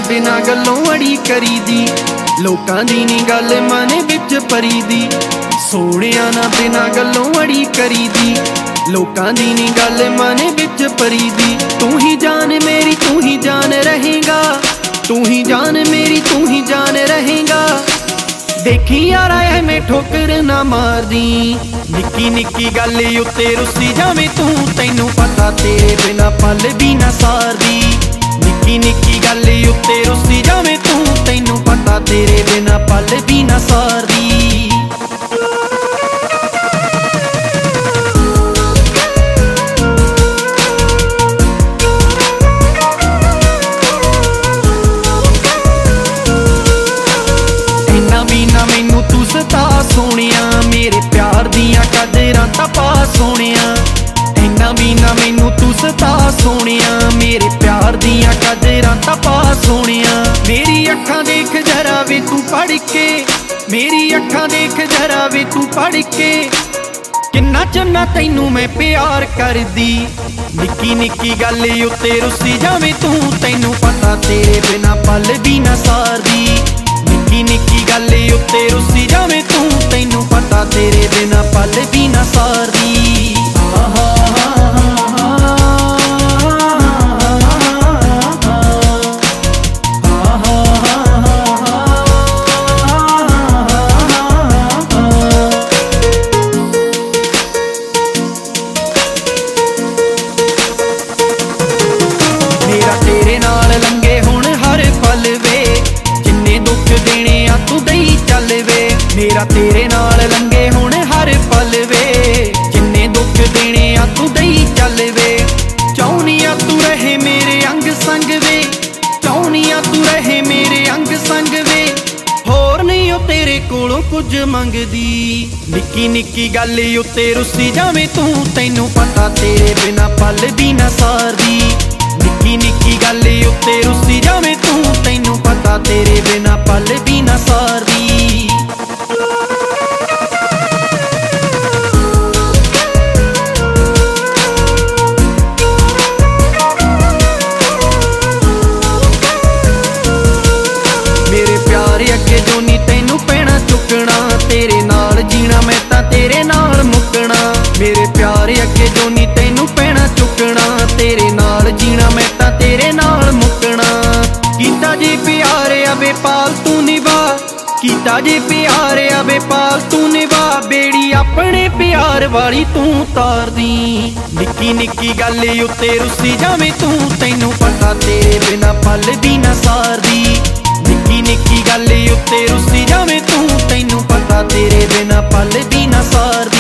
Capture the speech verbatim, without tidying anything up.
बिना गल्लों अड़ी करी दी, लोकां दी नी गल मन विच परी दी। सोहणिया ना बिना गल्लों अड़ी करी दी, लोकां दी नी गल मन विच परी दी। तू ही जान मेरी तू ही जान रहेगा, तू ही जान मेरी तू ही जान रहेगा। देखी यारा एवें ठोकर ना मार दी, निक्की निक्की गल उत्ते रुसी जावे तू, तैनू पता तेरे बिना पल भी ना सारदी। निक्की निक्की गल उत्ते रुसी जावे तू, तैनू पता तेरे बिना पल भी ना सारदी। मैनू तू सता सोनिया, मेरे प्यार दियां कदरां तां पा सोनिया। इन्ना भी ना मैनू तू सता सोनिया, मेरे प्यार दियां कदरां तां पा सोनिया। मेरी अखां देख जरा वे तू पढ़ के, मेरी अखां देख जरा वे तू पढ़ के, किन्ना चन्ना तैनू मैं प्यार कर दी। निक्की निक्की गल उत्ते रुसी जावे तू, तैनू पता तेरे बिना पल भी ना सारदी। निक्की निक्की गल उत्ते रुसी जावे तू, तैनू पता तेरे बिना पल भी ना सारदी। मेरा तेरे नाल लंघे हुण हर पल वे, जिन्ने दुख देने आ तू दई चल वे। मेरा तेरे नाल लंघे हुण हर पल वे, जिन्ने दुख देने आ तू दई चल वे। चाहुनिया तू रहे मेरे अंग संग वे, चाहुनिया तू रहे मेरे अंग संग वे, होर नहीं ओ तेरे कोलों कुछ मंगदी। निक्की निक्की गल उत्ते रुसी जावे तू, तैनू पता तेरे बिना पल भी ना सारदी। निक्की निक्की गल उत्ते रुसी जावे तू, तैनू पता तेरे बिना पल भी ना सारदी। मेरे प्यार अगे जो नी तैनू पैना चुकना, तेरे नाल जीना मैं तां तेरे नाल मुकना। मेरे प्यार अगे जो नी तैनू पैना चुकना, तेरे नाल जीना मैं तां तेरे नाल मुकना। कीता जी प्यार अबे पालतू निभा, कीता जी प्यार अबे पालतू निभा, बेड़ी अपने प्यार वाली तू तार दी। निक्की निक्की गल उत्ते रुसी जावे तू, तैनू पता तेरे बिना पल भी ना सारदी। निक्की निक्की गल उत्ते रुसी जावे तू, तैनू पता तेरे बिना पल भी ना सारदी।